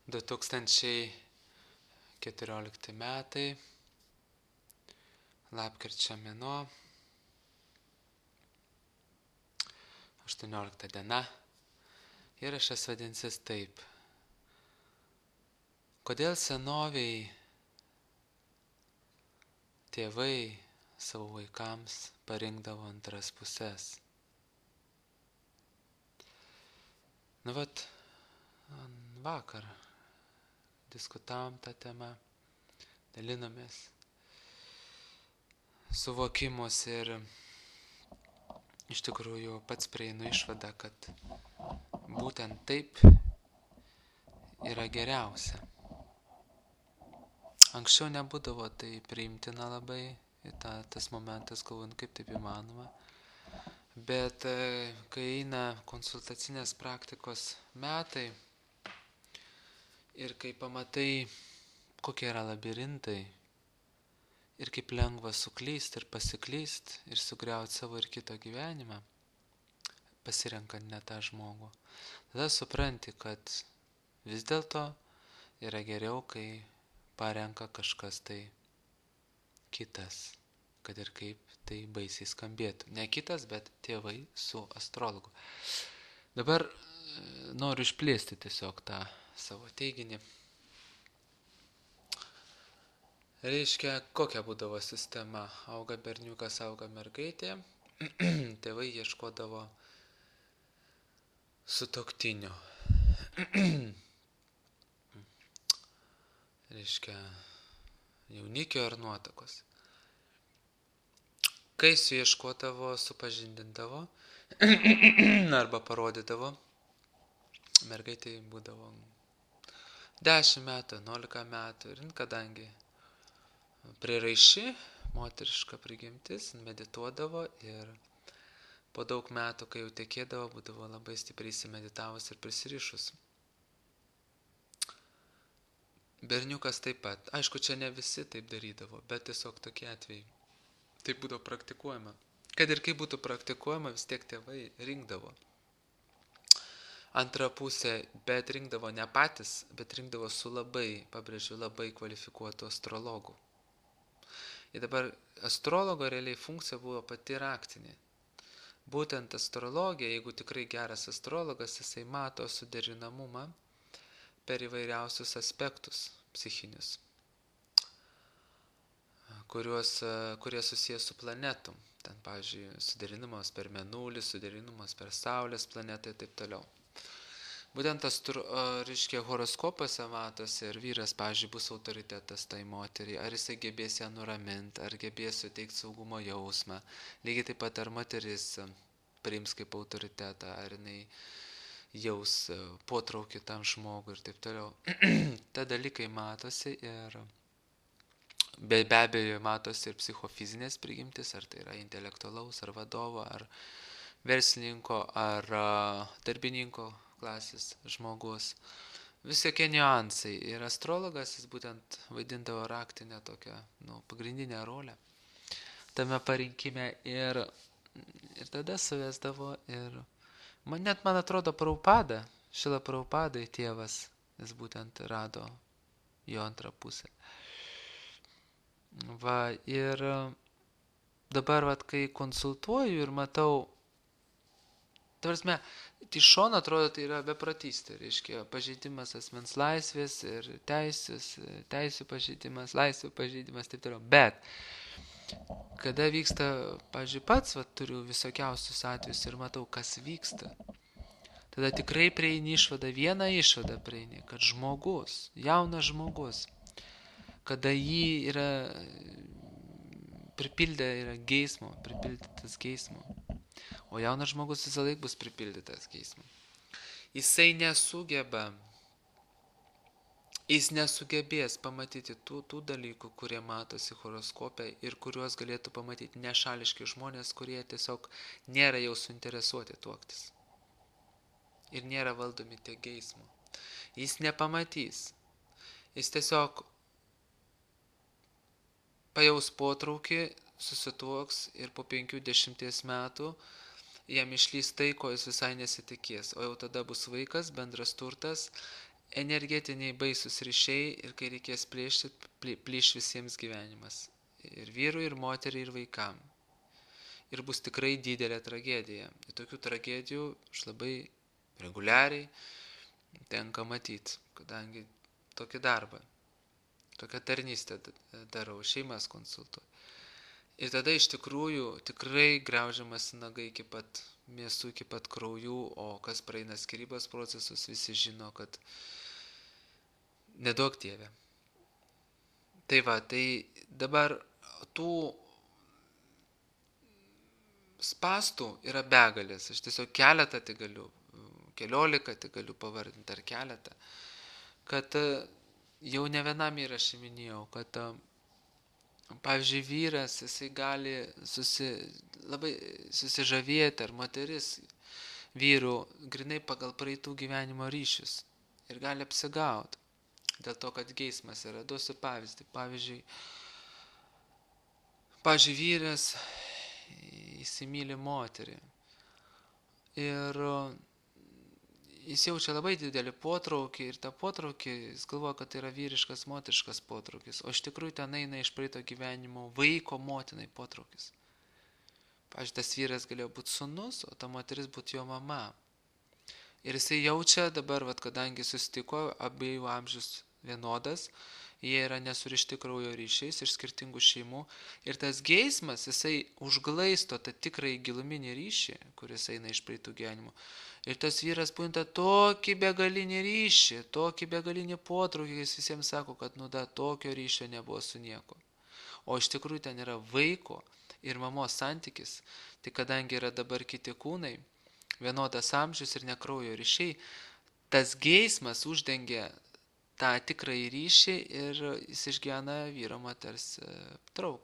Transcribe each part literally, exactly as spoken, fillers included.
du tūkstančiai keturiolikti metai, lapkričio mėnuo, aštuoniolikta diena. Įrašas vadinsis taip. Kodėl senoviai tėvai savo vaikams parinkdavo antras pusės? Nu vat, vakar diskutavom tą temą, dalinomės suvokimus ir iš tikrųjų pats prieinu išvadą, kad būtent taip yra geriausia. Anksčiau nebūdavo tai priimtina labai, ta, tas momentas, galvojant, kaip taip įmanoma. Bet kai eina konsultacinės praktikos metai ir kai pamatai, kokie yra labirintai ir kaip lengva suklyst ir pasiklyst ir sugriauti savo ir kito gyvenimą, pasirenkant ne tą žmogų, tada supranti, kad vis dėlto yra geriau, kai parenka kažkas tai kitas, kad ir kaip tai baisiai skambėtų. Ne kitas, bet tėvai su astrologu. Dabar noriu išplėsti tiesiog tą savo teiginį. Reiškia, kokia būdavo sistema. Auga berniukas, auga mergaitė. Tėvai ieškodavo sutuoktinio. Reiškia, jaunikio ar nuotakos. Kai su ieškodavo, supažindindavo arba parodydavo, mergaitai būdavo dešimt metų, vienuolika metų ir kadangi priraiši, moteriška prigimtis, medituodavo ir po daug metų, kai jau tekėdavo, būdavo labai stipriai įsimeditavus ir prisirišus. Berniukas taip pat. Aišku, čia ne visi taip darydavo, bet tiesiog tokie atvejai. Tai būdavo praktikuojama. Kad ir kaip būtų praktikuojama, vis tiek tėvai rinkdavo antrą pusę, bet rinkdavo ne patys, bet rinkdavo su labai, pabrėžiu, labai kvalifikuotų astrologų. Ir dabar astrologo realiai funkcija buvo pati raktinė. Būtent astrologija, jeigu tikrai geras astrologas, jisai mato suderinamumą per įvairiausius aspektus psichinius, kuriuos, kurie susijęs su planetu. Ten, pavyzdžiui, suderinimas per Mėnulį, suderinimas per Saulės planetą ir taip toliau. Būtent astro, reiškia, horoskopuose matosi, ir vyras, pavyzdžiui, bus autoritetas tai moteriai, ar jisai gebės ją nuraminti, ar gebės suteikti saugumo jausmą. Lygiai taip pat ar moteris priims kaip autoritetą, ar jinai jaus potraukį tam žmogui ir taip toliau. Ta dalykai matosi ir be, be abejo matosi ir psichofizinės prigimtis, ar tai yra intelektualaus, ar vadovo, ar verslininko, ar darbininko klasės žmogus. Visokie niuansai. Ir astrologas jis būtent vaidindavo raktinę tokią, nu, pagrindinę rolę tame parinkime ir, ir tada suvesdavo ir Man net, man atrodo, Prabhupada, Šila Prabhupadai tėvas, jis būtent rado jo antrą pusę. Va, ir dabar, vat, kai konsultuoju ir matau, tavrasme, iš šono atrodo, tai yra beprotystė, reiškia, pažeidimas asmens laisvės ir teisės, teisų pažeidimas, laisvių pažeidimas, taip toliau. Bet, kada vyksta, pavyzdžiui, pats, va, turiu visokiausius atvejus ir matau, kas vyksta, tada tikrai prieini išvadą, vieną išvadą prieini, kad žmogus, jaunas žmogus, kada jį yra pripildę yra geismo, pripildytas geismo, o jaunas žmogus visą laik bus pripildytas geismo. Jisai nesugeba, jis nesugebės pamatyti tų, tų dalykų, kurie matosi horoskope ir kuriuos galėtų pamatyti nešališki žmonės, kurie tiesiog nėra jau suinteresuoti tuoktis. Ir nėra valdomi tiek geismo. Jis nepamatys. Jis tiesiog pajaus potraukį, susituoks ir po penkių dešimties metų jam išlys tai, ko jis visai nesitikės. O jau tada bus vaikas, bendras turtas energetiniai baisus ryšiai ir kai reikės plėšti, plyš visiems gyvenimas. Ir vyrui, ir moteriai, ir vaikam. Ir bus tikrai didelė tragedija. Ir tokių tragedijų aš labai reguliariai tenka matyti, kadangi tokį darbą, tokią tarnystę darau, šeimas konsultuoju. Ir tada iš tikrųjų tikrai graužiamas nagai iki pat mėsų, iki pat kraujų, o kas praeina skyrybos procesus, visi žino, kad neduok Dieve. Tai va, tai dabar tų spastų yra begalės, aš tiesiog keletą tai galiu, keliolika tai galiu pavardinti ar keletą, kad jau ne vienam įrašį minėjau, kad pavyzdžiui vyras, jisai gali susi, labai susižavėti, ar moteris vyrų grinai pagal praeitų gyvenimo ryšius ir gali apsigauti, dėl to, kad geismas yra. Duosiu pavyzdį. Pavyzdžiui, pavyzdžiui vyras įsimyli moterį ir jis jaučia labai didelį potraukį ir tą potraukį jis galvoja, kad tai yra vyriškas, moteriškas potraukis, o iš tikrųjų ten eina iš praeito gyvenimo vaiko motinai potraukis. Pavyzdžiui, tas vyras galėjo būti sūnus, o ta moteris būti jo mama. Ir jisai jaučia dabar, vat, kadangi susitiko abiejų amžius vienodas, jie yra nesurišti kraujo ryšiais iš skirtingų šeimų. Ir tas geismas, jisai užglaisto tą tikrąjį giluminį ryšį, kuris eina iš praeitų gyvenimų. Ir tas vyras pajunta tokį begalinį ryšį, tokį begalinį potraukį, jis visiems sako, kad nu da, tokio ryšio nebuvo su nieko. O iš tikrųjų ten yra vaiko ir mamos santykis. Tai kadangi yra dabar kiti kūnai, vienodas amžius ir nekraujo ryšiai, tas geismas uždengia tą tikrąjį ryšį ir jis išgyvena vyro moters trauką.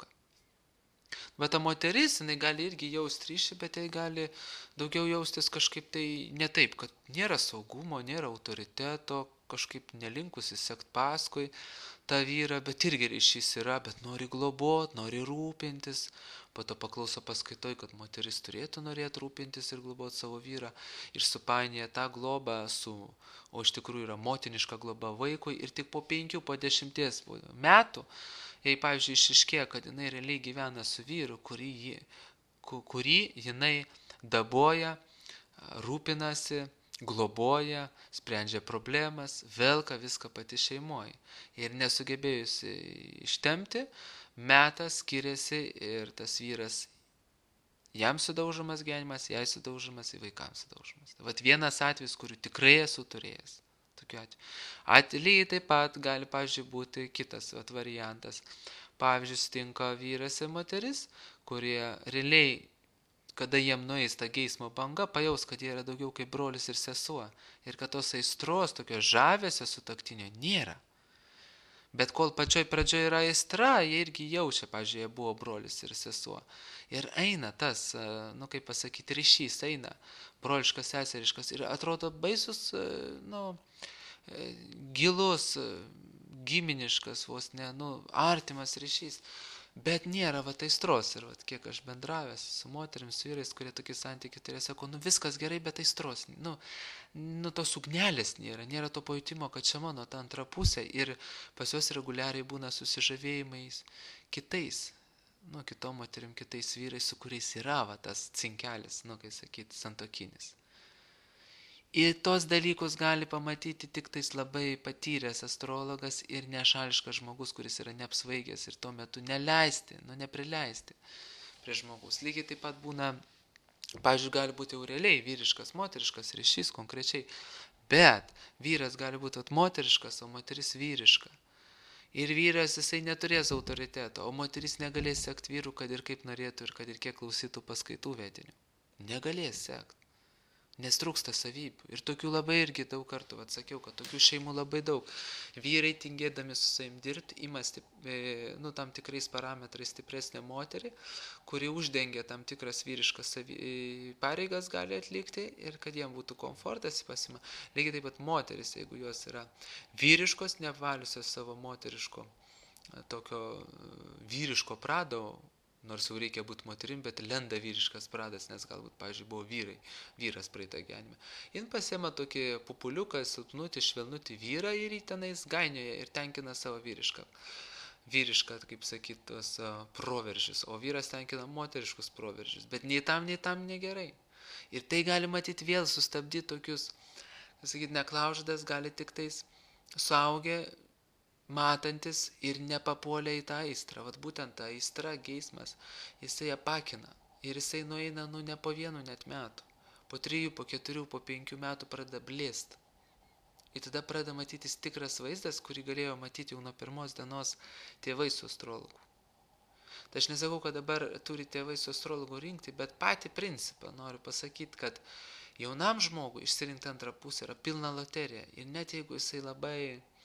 Bet ta moteris, jinai gali irgi jausti ryšį, bet jai gali daugiau jaustis kažkaip tai ne taip, kad nėra saugumo, nėra autoriteto, kažkaip nelinkusi sekt paskui tą vyrą, bet irgi ryšys yra, bet nori globot, nori rūpintis. Po to paklauso paskaitoj, kad moteris turėtų norėti rūpintis ir globot savo vyrą ir supainėja tą globą su, o iš tikrųjų yra motiniška globa vaikui ir tik po penkių, po dešimties metų, jei pavyzdžiui išiškėja, kad jinai realiai gyvena su vyru, kurį, ji, kurį jinai daboja, rūpinasi, globoja, sprendžia problemas, velka viską pati šeimoje. Ir nesugebėjusi ištempti, metas skiriasi ir tas vyras, jam sudaužomas gyvenimas, jai sudaužomas, į vaikams sudaužomas. Vat vienas atvejis, kurių tikrai esu turėjęs. Tokiu atveju. Lygiai taip pat gali, pavyzdžiui, būti kitas vat, variantas. Pavyzdžiui, sutinka vyras ir moteris, kurie realiai, kada jiem nueis ta geismo banga, pajaus, kad jie yra daugiau kaip brolis ir sesuo. Ir kad tos aistros, tokio žavesio sutaktinio nėra. Bet kol pačioj pradžioje yra aistra, jie irgi jaučia, pavyzdžiui, jie buvo brolis ir sesuo. Ir eina tas, nu kaip pasakyti, ryšys, eina broliškas, seseriškas ir atrodo baisus, nu, gilus, giminiškas, vos ne, nu, artimas ryšys. Bet nėra va aistros ir va, kiek aš bendravęs su moterim, su vyrais, kurie tokį santykį turėjo, sako, nu viskas gerai, bet aistros, nu, nu tos ugnelės nėra, nėra to pajutimo, kad čia mano ta antra pusė ir pas juos reguliariai būna susižavėjimais kitais, nu, kitom moterim, kitais vyrais, su kuriais yra va tas cinkelis, nu, kai sakyti, santokinis. Ir tos dalykus gali pamatyti tik tais labai patyręs astrologas ir nešališkas žmogus, kuris yra neapsvaigęs ir tuo metu neleisti, nu neprileisti prie žmogus. Lygiai taip pat būna, pavyzdžiui, gali būti jau realiai vyriškas, moteriškas ryšys konkrečiai, bet vyras gali būti moteriškas, o moteris vyriška. Ir vyras jisai neturės autoriteto, o moteris negalės sekti vyrų, kad ir kaip norėtų ir kad ir kiek klausytų paskaitų vedinių. Negalės sekti. Nes trūksta savybių. Ir tokių labai irgi daug kartų, atsakiau, kad tokių šeimų labai daug. Vyrai tingėdami su savim dirbti, ima stip, nu, tam tikrais parametrais stipresnę moterį, kuri uždengia tam tikras vyriškas savy, pareigas gali atlikti ir kad jiem būtų komfortas pasima. Lygiai taip pat moteris, jeigu jos yra vyriškos, nevaliusios savo moteriško, tokio vyriško prado, nors jau reikia būti moterim, bet lenda vyriškas pradas, nes galbūt, pavyzdžiui, buvo vyrai, vyras praeitą gyvenimą. Jis pasiema tokį pupuliuką, silpnutį, švelnutį vyrą ir jį tenais gainioja ir tenkina savo vyrišką. Vyrišką, kaip sakyt, tos uh, proveržius, o vyras tenkina moteriškus proveržius, bet nei tam, nei tam negerai. Ir tai gali matyti vėl sustabdyti tokius, kaip sakyt, neklaužadas gali tik tais suaugę, matantis ir nepapuolė į tą aistrą. Vat būtent ta aistra, geismas, jisai apakina. Ir jisai nueina, nu, ne po vienu net metų. Po trijų, po keturių, po penkių metų pradeda blėst. Ir tada pradeda matytis tikras vaizdas, kurį galėjo matyti jau nuo pirmos dienos tėvai su astrologu. Tai aš nesakau, kad dabar turi tėvai su astrologu rinkti, bet patį principą noriu pasakyti, kad jaunam žmogui išsirinkti antrą pusę yra pilna loterija. Ir net jeigu jisai labai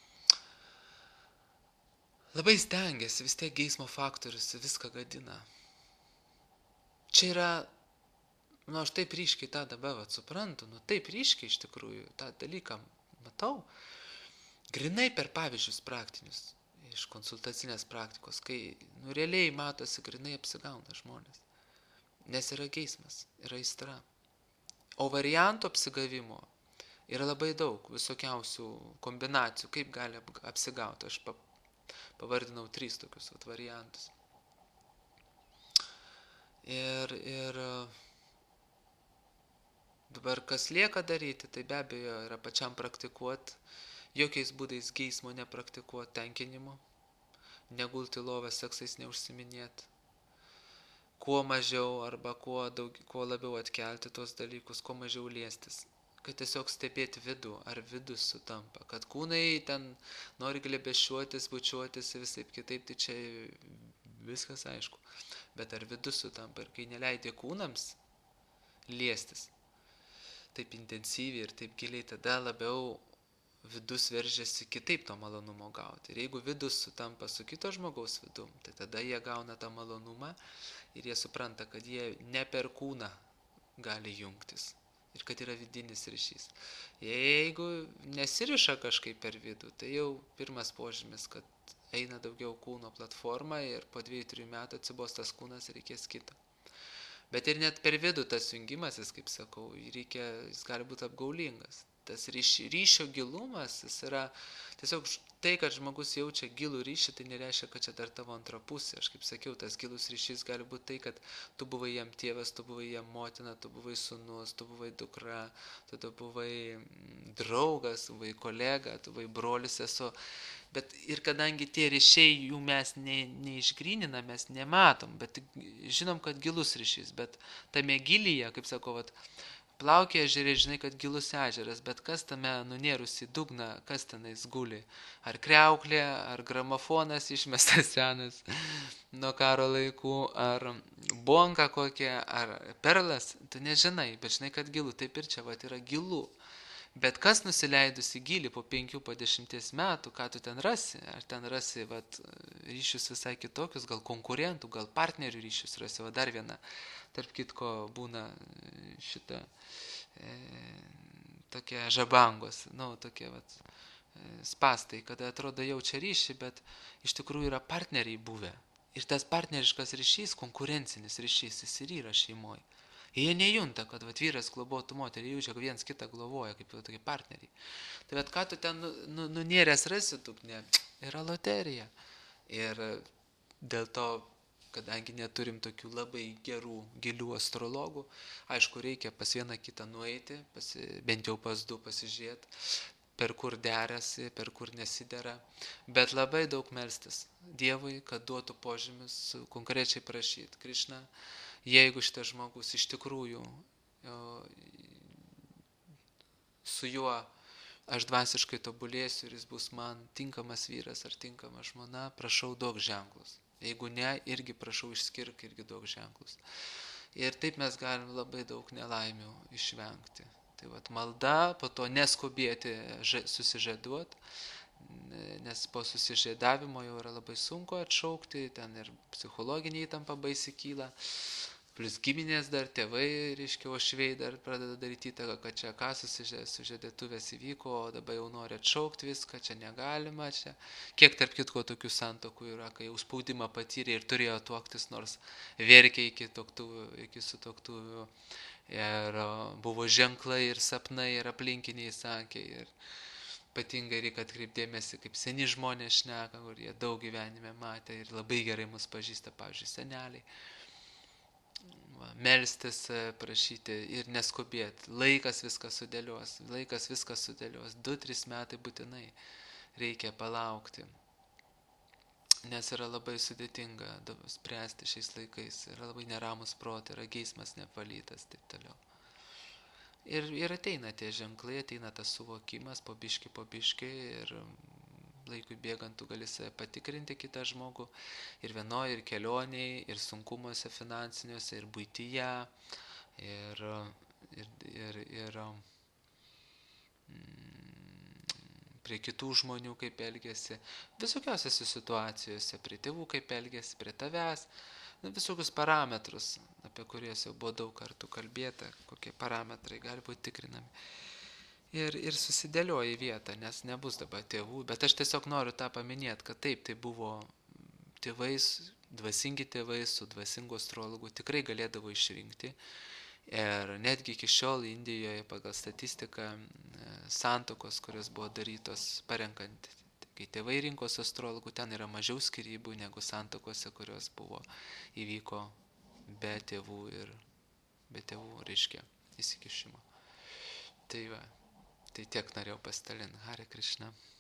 Labai stengiasi, vis tiek geismo faktorius viską gadina. Čia yra, nu aš taip ryškiai tą dabar vat, suprantu, nu taip ryškiai iš tikrųjų tą dalyką matau, grinai per pavyzdžius praktinius, iš konsultacinės praktikos, kai nu realiai matosi grinai apsigauna žmonės, nes yra geismas, yra aistra. O variantų apsigavimo yra labai daug visokiausių kombinacijų, kaip gali apsigauti. Aš pa, pavardinau trys tokius vat, variantus. Ir, ir dabar kas lieka daryti, tai be abejo yra pačiam praktikuoti, jokiais būdais geismo nepraktikuoti, tenkinimo, negulti lovą, seksais neužsiminėti, kuo mažiau arba kuo, daug, kuo labiau atkelti tos dalykus, kuo mažiau liestis. Kad tiesiog stebėti vidų, ar vidus sutampa, kad kūnai ten nori glebešuotis, bučiuotis ir visaip kitaip, tai čia viskas aišku. Bet ar vidus sutampa, ir kai neleidė kūnams liestis taip intensyviai ir taip giliai, tada labiau vidus veržiasi kitaip to malonumo gauti. Ir jeigu vidus sutampa su kito žmogaus vidum, tai tada jie gauna tą malonumą ir jie supranta, kad jie ne per kūną gali jungtis. Ir kad yra vidinis ryšys. Jeigu nesiriša kažkaip per vidų, tai jau pirmas požymis, kad eina daugiau kūno platforma ir po dviejų, trijų metų atsibos tas kūnas ir reikės kito. Bet ir net per vidų tas jungimasis, kaip sakau, reikia, jis gali būti apgaulingas. Tas ryš, ryšio gilumas, jis yra tiesiog tai, kad žmogus jaučia gilų ryšį, tai nereiškia, kad čia dar tavo antra pusė. Aš kaip sakiau, tas gilus ryšys gali būti tai, kad tu buvai jam tėvas, tu buvai jam motina, tu buvai sūnus, tu buvai dukra, tu, tu buvai draugas, tu buvai kolega, tu buvai brolis, esu. Bet ir kadangi tie ryšiai jų mes ne, neišgrynina, mes nematom, bet žinom, kad gilus ryšys, bet tame gilyje, kaip sakau, vat, plaukia ežerė, žinai, kad gilus ežeras, bet kas tame nunėrus į dugną, kas tenais guli? Ar kriauklė, ar gramofonas išmestas senas nuo karo laikų, ar bonka kokia, ar perlas, tu nežinai, bet žinai, kad gilu, taip ir čia vat yra gilu. Bet kas nusileidus į gilį po penkių, po dešimties metų, ką tu ten rasi? Ar ten rasi vat, ryšius visai kitokius, gal konkurentų, gal partnerių ryšius rasi? Va dar viena, tarp kitko, būna šita e, tokie žabangos, nu, tokie vat, e, spastai, kada atrodo jaučia ryšį, bet iš tikrųjų yra partneriai buvę. Ir tas partneriškas ryšys, konkurencinis ryšys, jis ir yra šeimoje. Jie nejunta, kad vat, vyras globotų moterį, jaučia, kad viens kitą globoja, kaip jau tokie partneriai. Tai vat, ką tu ten nu, nu, nunėręs rasi, dugne, yra loterija. Ir dėl to, kadangi neturim tokių labai gerų, gilių astrologų, aišku, reikia pas vieną kitą nueiti, pasi, bent jau pas du pasižiūrėti, per kur derasi, per kur nesidera, bet labai daug melstis Dievui, kad duotų požymius, konkrečiai prašyti Krišna. Jeigu šitas žmogus iš tikrųjų su juo aš dvasiškai tobulėsiu ir jis bus man tinkamas vyras ar tinkama žmona, prašau duok ženklus. Jeigu ne, irgi prašau išskirk irgi duok ženklus. Ir taip mes galim labai daug nelaimių išvengti. Tai vat malda, po to neskubėti susižaduoti, nes po susižaidavimo jau yra labai sunku atšaukti, ten ir psichologinė įtampa baisi kyla. Plius giminės dar, tėvai, reiškia, ošvei dar pradeda daryti įtaką, kad čia ką sužadėtuvės įvyko, o dabar jau nori atšaukti viską, čia negalima, čia. Kiek tarp kitko tokių santokų yra, kai jau spaudimą patyrė ir turėjo tuoktis, nors verkė iki, toktuvių, iki sutoktuvių. Ir buvo ženklai ir sapnai ir aplinkiniai sakė. Ir ypatingai reikia atkreipdėmėsi, kaip seni žmonės šneka, kur jie daug gyvenime matė ir labai gerai mus pažįsta, pavyzdžiui, seneliai. Melstis, prašyti ir neskubėti. Laikas viską sudėlios, laikas viską sudėlios. Du, tris metai būtinai reikia palaukti. Nes yra labai sudėtinga spręsti šiais laikais. Yra labai neramus protai, yra geismas nevalytas, taip toliau. Ir, ir ateina tie ženklai, ateina tas suvokimas po biški, po biški ir laikui bėgant tu gali save patikrinti kitą žmogų ir vienoje, ir kelionėje, ir sunkumuose finansiniuose, ir buityje, ir, ir, ir, ir mm, prie kitų žmonių kaip elgesi, visokiausiose situacijose, prie tėvų kaip elgesi, prie tavęs, visokius parametrus, apie kuriuos jau buvo daug kartų kalbėta, kokie parametrai gali būti tikrinami. Ir, ir susidėlioja į vietą, nes nebus dabar tėvų, bet aš tiesiog noriu tą paminėti, kad taip, tai buvo tėvais, dvasingi tėvai su dvasingu astrologu tikrai galėdavo išrinkti. Ir netgi iki šiol Indijoje pagal statistiką santokos, kurios buvo darytos parenkant, kai tėvai rinkos astrologų, ten yra mažiau skyrybų negu santokose, kurios buvo įvyko be tėvų ir be tėvų, reiškia, įsikišimo. Tai va. Tai tiek norėjau pasidalinti. Hare Krishna.